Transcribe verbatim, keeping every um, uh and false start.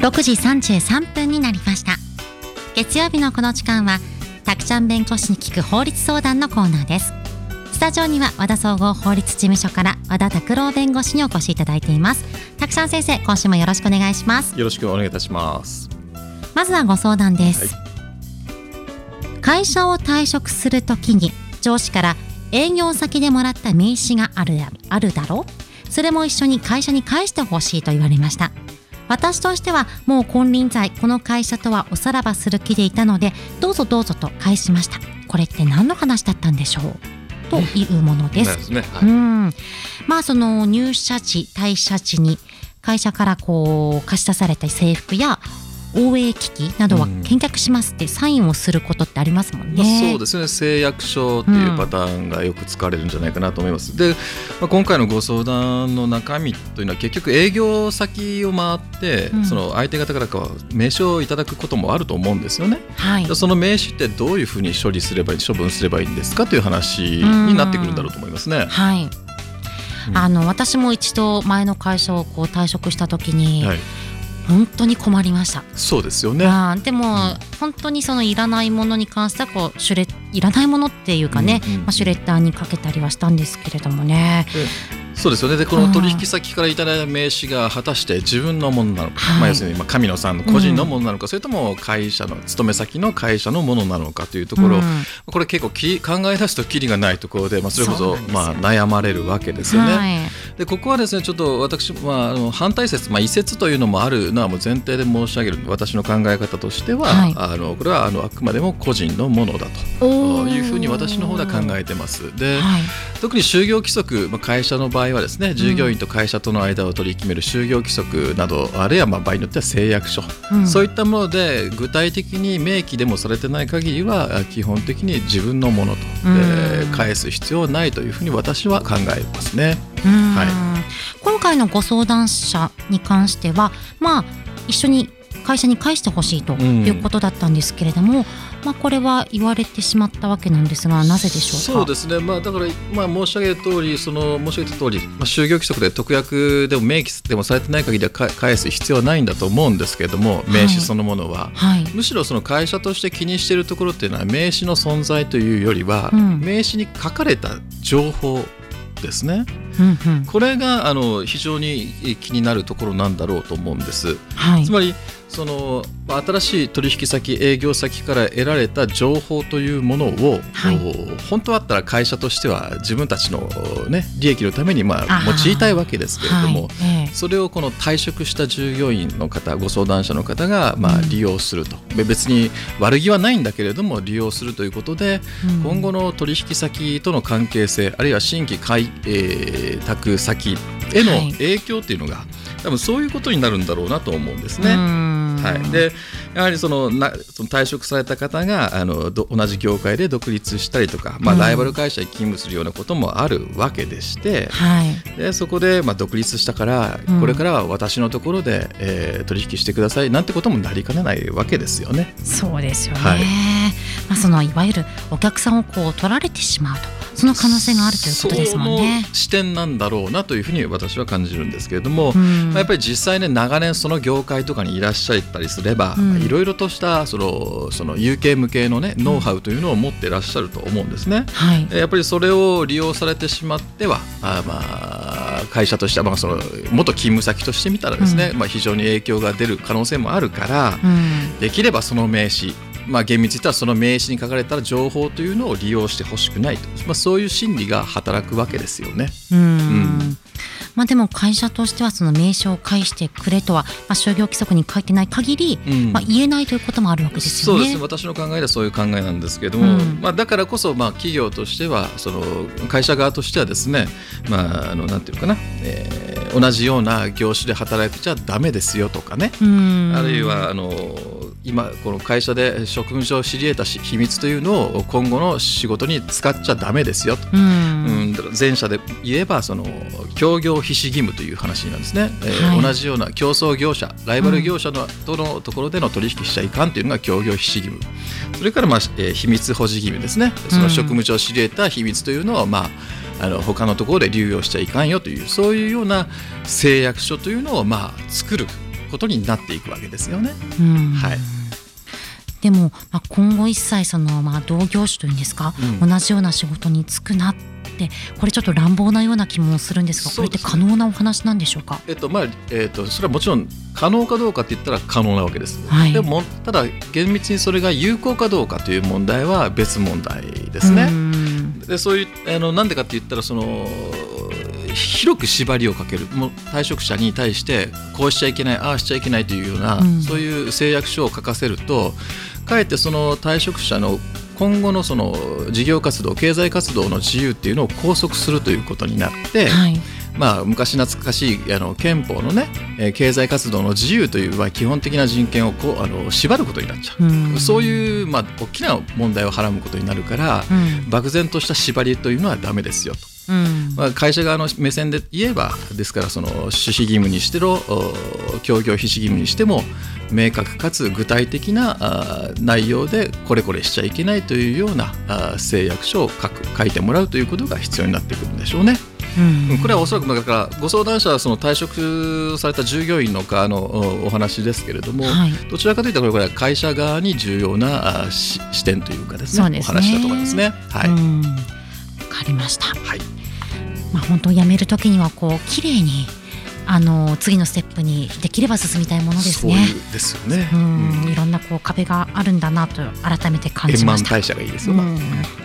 ろくじさんじゅうさんぷんになりました。月曜日のこの時間はたくちゃん弁護士に聞く法律相談のコーナーです。スタジオには和田総合法律事務所から和田拓郎弁護士にお越しいただいています。たくちゃん先生、今週もよろしくお願いします。 よろしくお願いいたします。 まずはご相談です、 はい、 会社を退職するときに上司から営業先でもらった名刺がある、あるだろう、それも一緒に会社に返してほしいと言われました。私としてはもう金輪際この会社とはおさらばする気でいたので、どうぞどうぞと返しました。これって何の話だったんでしょうというものです。 ね、はい、 うん、まあその入社時退社時に会社からこう貸し出された制服や応援機器などは返却しますってサインをすることってありますもんね、 まあ、そうですね。誓約書っていうパターンがよく使われるんじゃないかなと思います、うん、で、まあ、今回のご相談の中身というのは結局営業先を回って、うん、その相手方からか名刺をいただくこともあると思うんですよね、はい、その名刺ってどういうふうに処理すればいい、処分すればいいんですかという話になってくるんだろうと思いますね。 はい、うん、あの私も一度前の会社をこう退職した時に、はい、本当に困りました。 そうですよね。 あでも、うん、本当にそのいらないものに関してはこうシュレいらないものっていうかね、うんうんうん、まあ、シュレッダーにかけたりはしたんですけれどもね。 そうですよね。でこの取引先からいただいた名刺が果たして自分のものなのか、はい、まあ、要するにまあ神野さんの個人のものなのか、うん、それとも会社の勤め先の会社のものなのかというところ、うん、これ結構き考え出すとキリがないところで、まあ、それこそまあ悩まれるわけですよね、はい、でここはですねちょっと私、まあ、あの反対説、まあ、異説というのもあるのはもう前提で申し上げるので、私の考え方としては、はい、あのこれはあのあくまでも個人のものだというふうに私の方では考えてます。で、はい、特に就業規則、まあ、会社の場合はですね、従業員と会社との間を取り決める就業規則など、あるいはまあ場合によっては誓約書、うん、そういったもので具体的に明記でもされてない限りは基本的に自分のものと、えー、返す必要はないというふうに私は考えますね。はい、 今回のご相談者に関しては、まあ、一緒に会社に返してほしいということだったんですけれども、うん、まあ、これは言われてしまったわけなんですが、なぜでしょうか。 そうですね、まあ、だから、まあ、申し上げた通りその申し上げた通り、まあ、就業規則で特約でも明記でもされてない限りは返す必要はないんだと思うんですけれども、名刺そのものは、はい、むしろその会社として気にしているところっていうのは名刺の存在というよりは、うん、名刺に書かれた情報ですね、うんうん、これがあの非常に気になるところなんだろうと思うんです、はい、つまりその新しい取引先営業先から得られた情報というものを、はい、本当だったら会社としては自分たちの、ね、利益のためにまあ用いたいわけですけれども、はい、えー、それをこの退職した従業員の方、ご相談者の方がまあ利用すると、うん、別に悪気はないんだけれども利用するということで、うん、今後の取引先との関係性、あるいは新規開、えー、託先への影響っていうのが、はい、多分そういうことになるんだろうなと思うんですね。はい、でやはりそのなその退職された方があのど同じ業界で独立したりとか、まあ、ライバル会社に勤務するようなこともあるわけでして、はい、でそこでまあ独立したから、うん、これからは私のところで、えー、取引してくださいなんてこともなりかねないわけですよね。 そうですよね、はい、まあ、そのいわゆるお客さんをこう取られてしまうと、その可能性があるということですもんね。 その視点なんだろうなというふうに私は感じるんですけれども、うん、まあ、やっぱり実際ね長年その業界とかにいらっしゃったりすれば、いろいろとしたそのその有形無形のねノウハウというのを持っていらっしゃると思うんですね、はい、やっぱりそれを利用されてしまってはあ、まあ、会社としては、まあ、その元勤務先としてみたらですね、うん、まあ、非常に影響が出る可能性もあるから、うん、できればその名刺、まあ、厳密に言ったらその名刺に書かれた情報というのを利用してほしくないと、まあ、そういう心理が働くわけですよね。うん、うん、 まあ、でも会社としてはその名刺を返してくれとは、まあ、就業規則に書いてない限り、うん、まあ、言えないということもあるわけですよね。 そうです。私の考えではそういう考えなんですけれども、うん、まあ、だからこそまあ企業としてはその会社側としてはですね、まあ、あのなんていうかな、えー、同じような業種で働いちゃダメですよとかね、うん、あるいはあの今この会社で職務上知り得た秘密というのを今後の仕事に使っちゃダメですよと、うん、前者で言えばその協業必至義務という話なんですね、はい、えー、同じような競争業者ライバル業者の、うん、とのところでの取引しちゃいかんというのが協業必至義務、それから、まあえー、秘密保持義務ですね。その職務上知り得た秘密というのは、まあ、あの他のところで流用しちゃいかんよという、そういうような誓約書というのを、まあ、作ることになっていくわけですよね。 うん、 はい。 でも、まあ、今後一切その、まあ、同業種というんですか、うん、同じような仕事に就くなってこれちょっと乱暴なような気もするんですが、これって可能なお話なんでしょうか。 えっとまあえっと、それはもちろん可能かどうかって言ったら可能なわけです、 はい、 でもただ厳密にそれが有効かどうかという問題は別問題ですね。でそういうあのなんでかって言ったらその広く縛りをかける、もう退職者に対してこうしちゃいけないああしちゃいけないというような、うん、そういう誓約書を書かせるとかえってその退職者の今後のその事業活動経済活動の自由っていうのを拘束するということになって、はい、まあ、昔懐かしいあの憲法のね、えー、経済活動の自由という、まあ、基本的な人権をこうあの縛ることになっちゃう、うん、そういう、まあ、大きな問題をはらむことになるから、うん、漠然とした縛りというのはダメですよと、うんまあ、会社側の目線で言えばですからその守秘義務にしてろ協業必至義務にしても明確かつ具体的な内容でこれこれしちゃいけないというような誓約書を書く書いてもらうということが必要になってくるんでしょうね。うん、これはおそらくだからご相談者はその退職された従業員の側のお話ですけれども、はい、どちらかといったらこれは会社側に重要な視点というかですね、そうですね、お話だと思いますね。はい、うん、 分かりました。 はい、 まあ、本当辞めるときにはこう綺麗にあの次のステップにできれば進みたいものですね。 そうですよね。 うん、うん、いろんなこう壁があるんだなと改めて感じました。 円満退社がいいですよ、うん